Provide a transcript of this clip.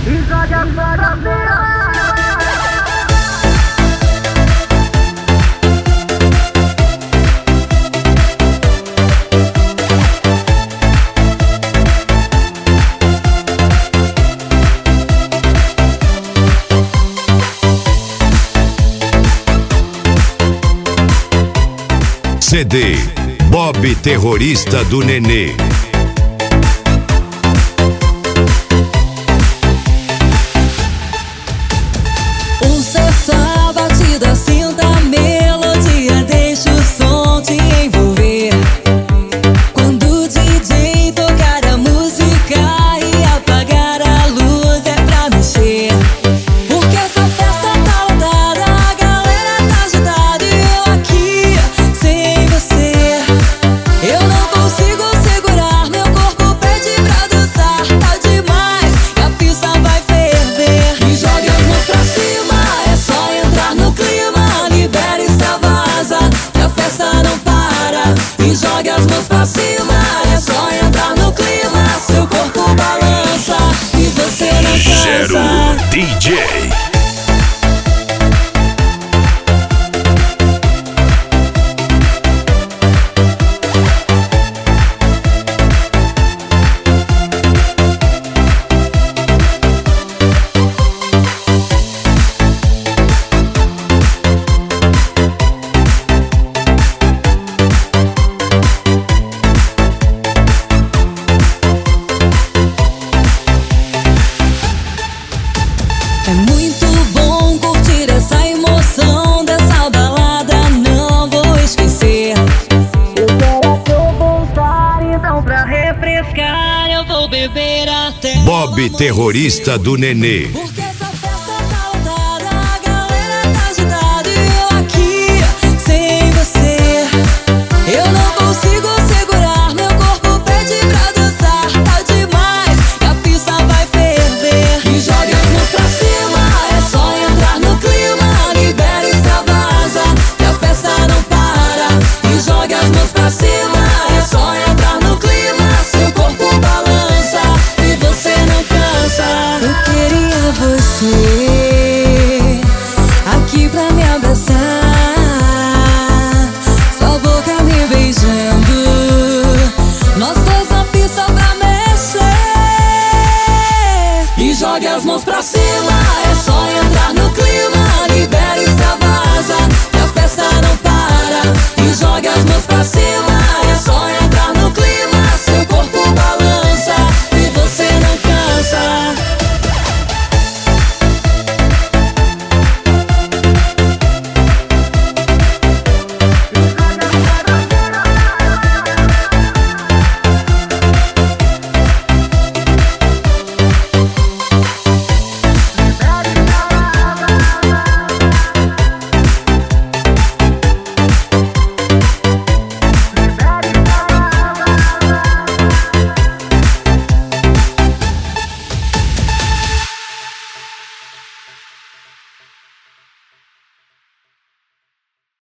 e jogue as mãos pra cima. CD Bob Terrorista do Nenê. Ouça essa batida, sinta a melodia, deixa o som te envolver. Quando o DJ tocar a música e apagar a luz é pra mexer. Porque essa festa tá lotada, a galera tá agitada e eu aqui sem você. Eu não consigo segurar, meu corpo pede pra dançar, tá demais e a pista vai ferver. E jogue as mãos pra cima, é só entrar no clima, libera e extravasa, que a festa não para. E jogue as mãos pra cima, é só entrar no clima, seu corpo balança e você não Gero cansa. DJ. É muito bom curtir essa emoção dessa balada, não vou esquecer. Eu quero a seu bem-estar, então pra refrescar Eu vou beber até Bob Terrorista do Nenê. porque essa festa tá lotada, a galera tá agitada e eu aqui sem você. Eu não consigo segurar, meu corpo pede pra dançar, tá demais e a pista vai ferver. E jogue as mãos pra cima, é só entrar no clima, libera e extravasa, que a festa não para. E jogue as mãos pra cima, é só entrar no clima, seu corpo balança e você não cansa. Eu queria você aqui pra me abraçar, sua boca me beijando, nós dois na pista pra mexer. E jogue as mãos pra cima, é só entrar no clima, libera e extravasa, que a festa não para. E jogue as mãos pra cima,